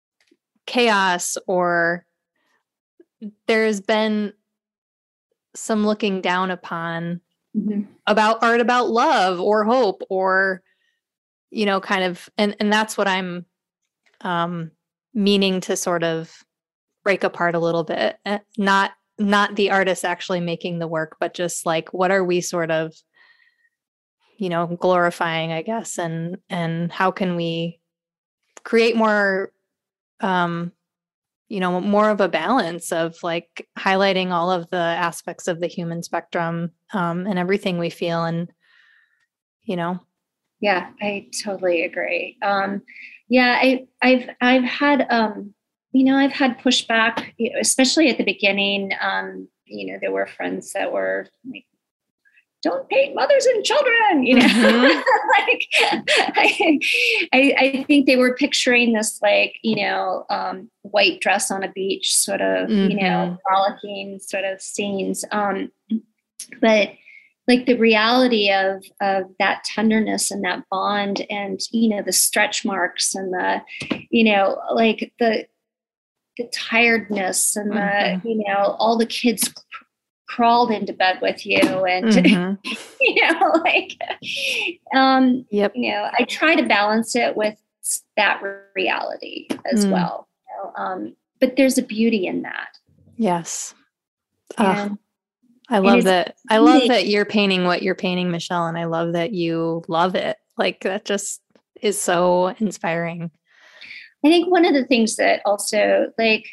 chaos, or there's been some looking down upon mm-hmm. about art about love or hope or, you know, kind of, and, and that's what I'm um, meaning to sort of break apart a little bit. Not, not the artist actually making the work, but just like, what are we sort of, you know, glorifying, I guess, and, and how can we create more, um, you know, more of a balance of like highlighting all of the aspects of the human spectrum um, and everything we feel, and, you know.
Yeah, I totally agree. Um, yeah, I, I've, I've had, um, you know, I've had pushback, especially at the beginning. Um, you know, there were friends that were like, don't paint mothers and children, you know, mm-hmm. like, I, I, I think they were picturing this, like, you know, um, white dress on a beach sort of, mm-hmm. you know, frolicking sort of scenes. Um, but like the reality of, of that tenderness and that bond and, you know, the stretch marks and the, you know, like the, the tiredness and the, mm-hmm. you know, all the kids crawled into bed with you and, mm-hmm. you know, like, um, yep. you know, I try to balance it with that reality as mm. well. You know? Um, but there's a beauty in that.
Yes. And, uh, I love that. I love that you're painting what you're painting, Michelle. And I love that you love it. Like that just is so inspiring.
I think one of the things that also like,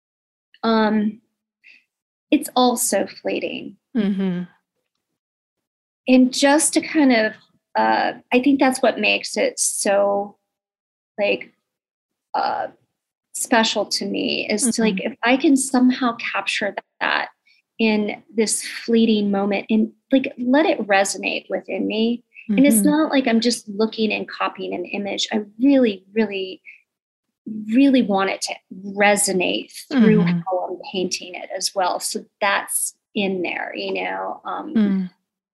um, it's also fleeting. Mm-hmm. And just to kind of, uh, I think that's what makes it so like uh, special to me is mm-hmm. to like, if I can somehow capture that in this fleeting moment and like, let it resonate within me. Mm-hmm. And it's not like I'm just looking and copying an image. I really, really, really want it to resonate through mm-hmm. how I'm painting it as well. So that's in there, you know, um, mm.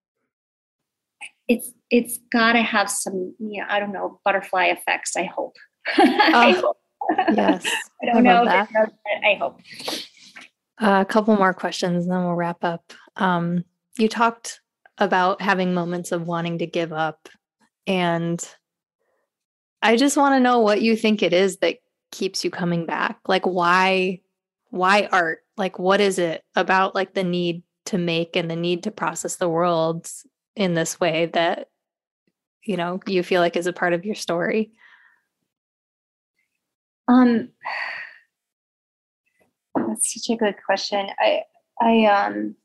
it's, it's gotta have some, you know, I don't know, butterfly effects. I hope. Oh, I hope.
Yes.
I don't I know. If it does, but I hope.
Uh, a couple more questions and then we'll wrap up. Um, you talked about having moments of wanting to give up, and I just want to know what you think it is that keeps you coming back. Like why, why art? Like what is it about like the need to make and the need to process the world in this way that, you know, you feel like is a part of your story?
Um, that's such a good question. I, I, um,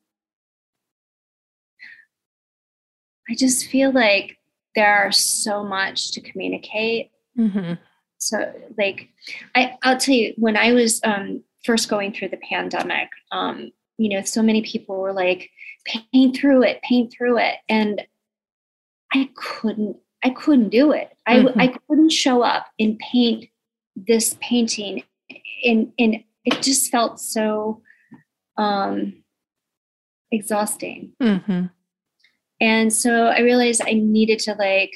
I just feel like there's so much to communicate. Mm-hmm. So like, I, I'll tell you, when I was um, first going through the pandemic, um, you know, so many people were like, paint through it, paint through it. And I couldn't, I couldn't do it. I, mm-hmm. I couldn't show up and paint this painting, in in it just felt so um, exhausting.
Mm-hmm.
And so I realized I needed to like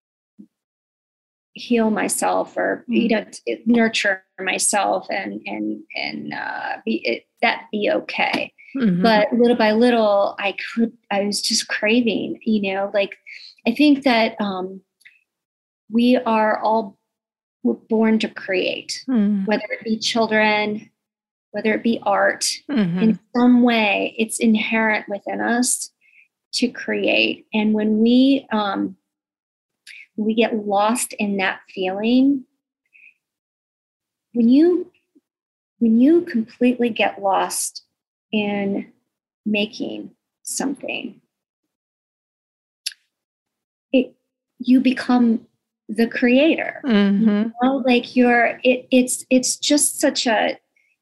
heal myself, or
Mm.
you know, t- nurture myself, and and and uh, be it, that be okay.
Mm-hmm.
But little by little, I could I was just craving, you know, like I think that um, we are all we're born to create,
Mm-hmm.
whether it be children, whether it be art.
Mm-hmm.
In some way, it's inherent within us to create. And when we um, we get lost in that feeling, when you when you completely get lost in making something, it you become the creator.
Mm-hmm.
You know, like you're it it's it's just such a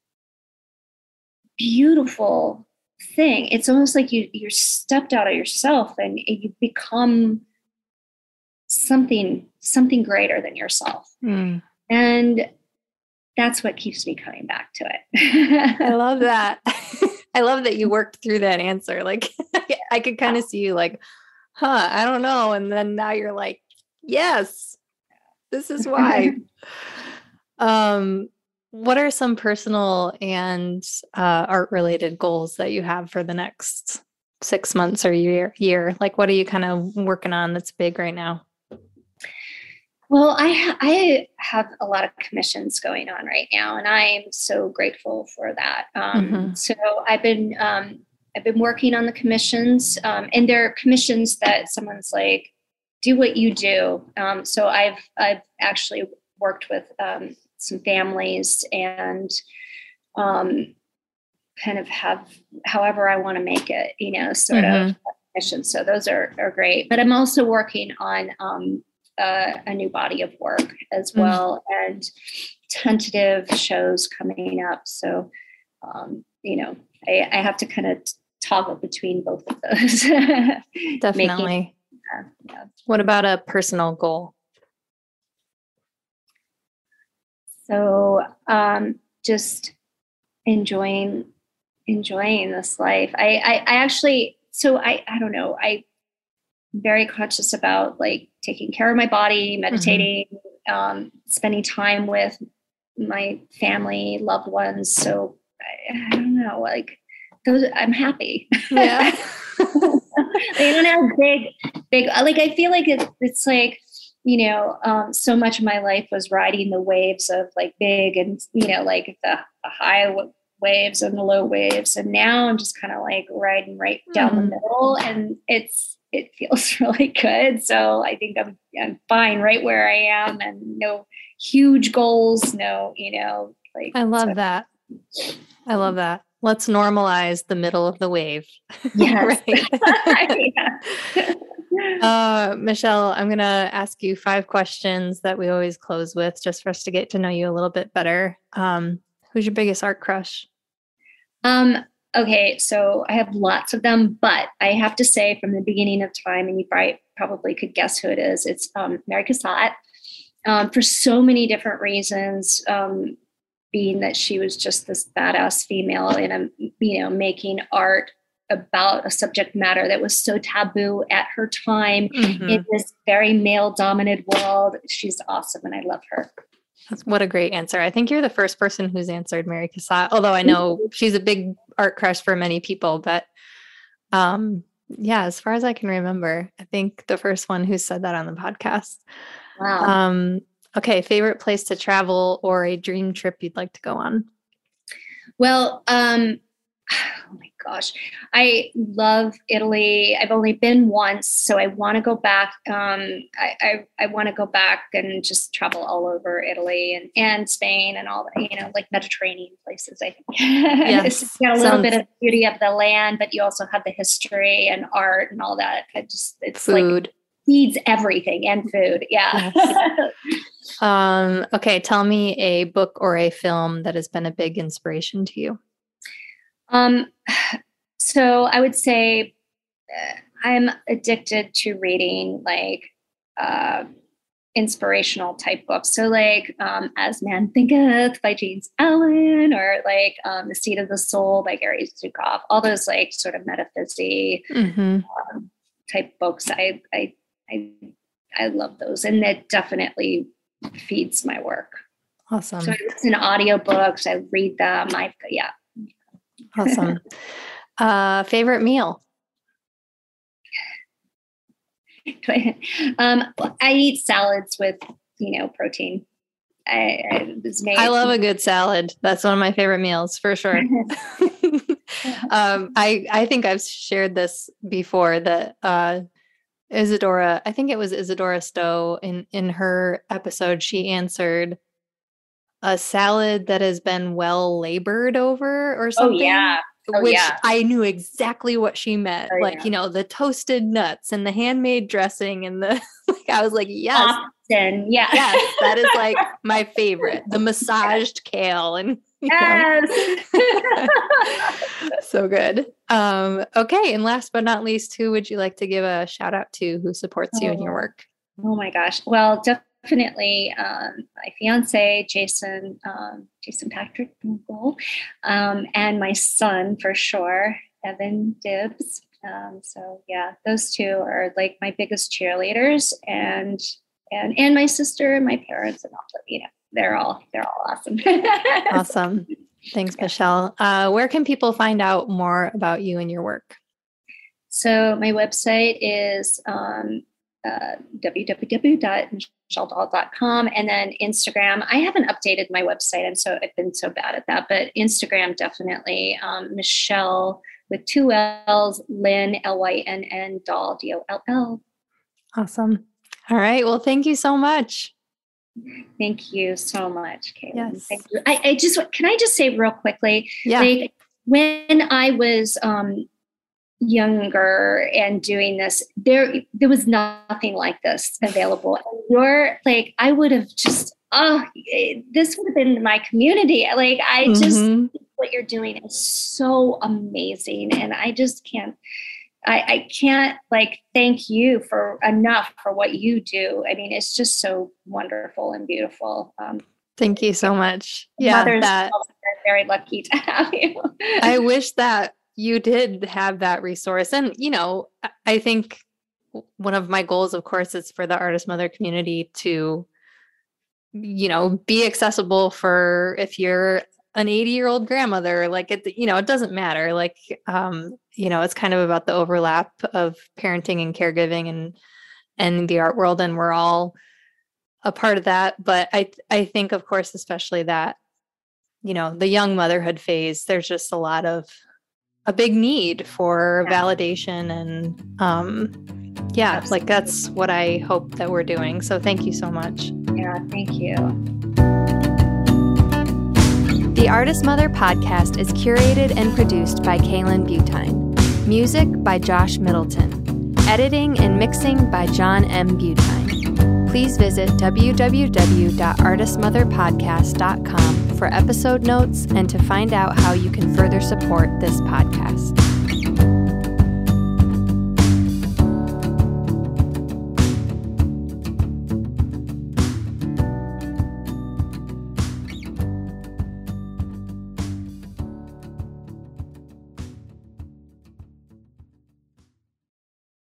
beautiful thing. It's almost like you you're stepped out of yourself, and you become something something greater than yourself.
Mm.
And that's what keeps me coming back to it.
I love that. I love that you worked through that answer. Like I could kind of see you like, huh, I don't know. And then now you're like, yes, this is why. um, what are some personal and uh, art related goals that you have for the next six months or year year? Like what are you kind of working on that's big right now?
Well, I ha- I have a lot of commissions going on right now, and I'm so grateful for that. Um,
Mm-hmm.
So I've been um, I've been working on the commissions, um, and they're commissions that someone's like, do what you do. Um, so I've I've actually worked with um, some families, and um, kind of have however I want to make it, you know, sort
Mm-hmm.
of commissions. So those are are great. But I'm also working on um, Uh, a new body of work as well, mm. and tentative shows coming up. So, um, you know, I, I have to kind of toggle between both of those.
Definitely.
Making, uh, yeah.
What about a personal goal?
So, um, just enjoying enjoying this life. I, I, I actually, so I, I don't know. I. very conscious about like taking care of my body, meditating, mm-hmm. um, spending time with my family, loved ones. So I, I don't know, like those, I'm happy.
Yeah.
They don't have big, big, like, I feel like it, it's like, you know, um, so much of my life was riding the waves of like big and, you know, like the, the high w- waves and the low waves. And now I'm just kind of like riding right down mm-hmm. the middle, and it's, it feels really good. So I think I'm, I'm fine right where I am, and no huge goals, no, you know, like.
I love
so.
that. I love that. Let's normalize the middle of the wave.
Yes.
Yeah. uh, Michelle, I'm going to ask you five questions that we always close with, just for us to get to know you a little bit better. Um, who's your biggest art crush?
Um, Okay, so I have lots of them, but I have to say from the beginning of time, and you probably, probably could guess who it is, it's um, Mary Cassatt, um, for so many different reasons, um, being that she was just this badass female in a, you know, making art about a subject matter that was so taboo at her time, mm-hmm. in this very male-dominated world. She's awesome, and I love her.
What a great answer. I think you're the first person who's answered Mary Cassatt, although I know she's a big art crush for many people. But um, yeah, as far as I can remember, I think the first one who said that on the podcast.
Wow.
Um, okay, favorite place to travel or a dream trip you'd like to go on?
Well, um, oh my gosh, I love Italy. I've only been once, so I want to go back. Um, I I, I want to go back and just travel all over Italy and, and Spain and all that, you know, like Mediterranean places. I think yes. It's got a little Sounds... bit of beauty of the land, but you also have the history and art and all that. I just it's
food.
Like feeds everything, and food. Yeah. Yes.
um. Okay, tell me a book or a film that has been a big inspiration to you.
Um, so I would say uh, I'm addicted to reading like uh, inspirational type books. So like um, As Man Thinketh by James Allen, or like um, The Seat of the Soul by Gary Zukav, all those like sort of metaphysics mm-hmm. um, type books. I, I, I, I love those. And that definitely feeds my work.
Awesome.
So I listen to audiobooks, I read them. I, yeah.
Awesome. Uh, favorite meal?
um, I eat salads with, you know, protein. I, I, was made.
I love a good salad. That's one of my favorite meals for sure. um, I, I think I've shared this before that, uh, Isadora, I think it was Isadora Stowe in, in her episode, she answered a salad that has been well labored over or something.
Oh, yeah. Oh,
which
yeah.
I knew exactly what she meant. Oh, like, yeah. you know, the toasted nuts and the handmade dressing and the, like, I was like, yes.
Often, yeah.
Yes, that is like my favorite. The massaged kale and,
yes.
So good. Um, okay. And last but not least, who would you like to give a shout out to who supports oh. you in your work?
Oh my gosh. Well, definitely um, my fiance, Jason, um, Jason Patrick Google, um, and my son for sure, Evan Dibbs. Um, so yeah, those two are like my biggest cheerleaders, and, and, and my sister and my parents, and also, you know, they're all, they're all awesome.
Awesome. Thanks, yeah. Michelle. Uh, where can people find out more about you and your work?
So my website is, um, uh, w w w dot michelle dahl dot com, and then Instagram. I haven't updated my website. I'm so, I've been so bad at that, but Instagram definitely, um, Michelle with two L's, Lynn, L Y N N, Dahl, D O L L.
Awesome. All right. Well, thank you so much.
Thank you so much, Caitlin.
Yes.
Thank you. I, I just, can I just say real quickly,
yeah.
like when I was, um, younger and doing this, there there was nothing like this available. And you're like, I would have just, oh, this would have been my community. Like, I mm-hmm. just, what you're doing is so amazing. And I just can't, I, I can't like thank you for enough for what you do. I mean, it's just so wonderful and beautiful. Um,
Thank you so much. Yeah, that,
I'm very lucky to have you.
I wish that you did have that resource. And, you know, I think one of my goals, of course, is for the Artist Mother community to, you know, be accessible for if you're an eighty year old grandmother, like it, you know, it doesn't matter. Like, um, you know, it's kind of about the overlap of parenting and caregiving and, and the art world. And we're all a part of that. But I, I think, of course, especially that, you know, the young motherhood phase, there's just a lot of, a big need for yeah. validation and, um, yeah, Absolutely. Like that's what I hope that we're doing. So thank you so much.
Yeah, thank you.
The Artist Mother podcast is curated and produced by Kaylin Butine. Music by Josh Middleton. Editing and mixing by John M. Butine. Please visit w w w dot artist mother podcast dot com for episode notes and to find out how you can further support this podcast.